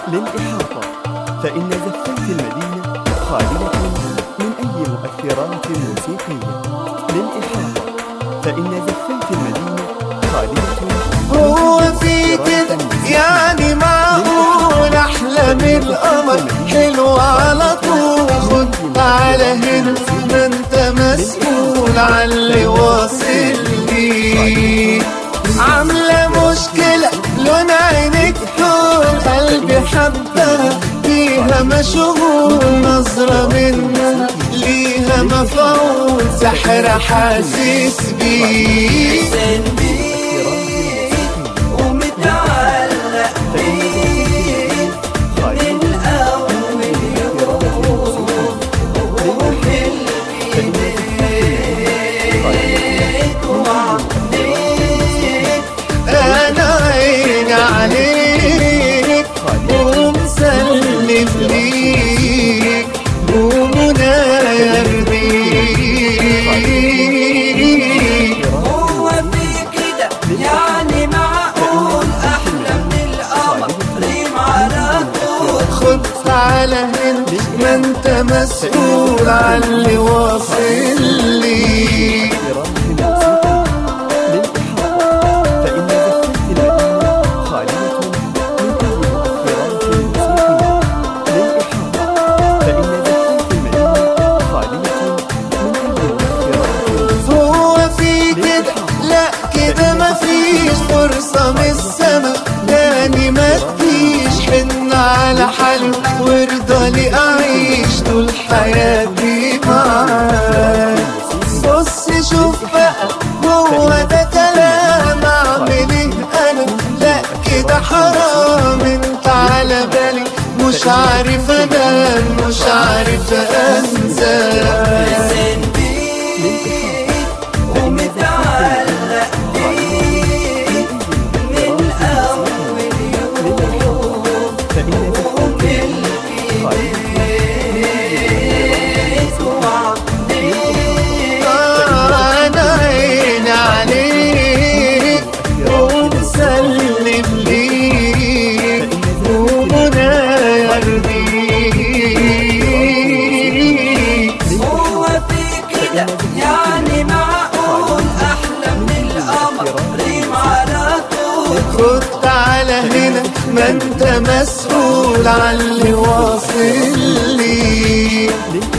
للإحاطة، فإن زفات المدينة خالية من أي مؤثرات موسيقية. للإحاطة، فإن زفات المدينة خالية. هو في كده يعني معقول أحلى من القمر حلو على طول. خد تعالى هنا، ما انت مسؤول عن اللي واصل لي. عاملة مشكلة لون عينك طول، قلبي حبها فيها مشغول. نظرة منها ليها مفعول، سحر حاسس بيه. عليك ومسلم ليك ومناير بيك. هو في كده يعني معقول أحلى من القمر ريم على طول. خد تعالى هنا، ما انت مسؤول عن اللي واصل لي. فرصة من السما تاني ما تجيش. حن على حالي وارضى لي أعيش طول حياتي معاك. بص شوف بقى، هو ده كلام أعمل إيه أنا؟ لأ كده حرام، انت على بالي مش عارف أنام، مش عارف أنسى. يعني معقول أحلى من القمر ريم على طول. خد تعالى هنا، ما انت مسؤول عن اللي واصل لي.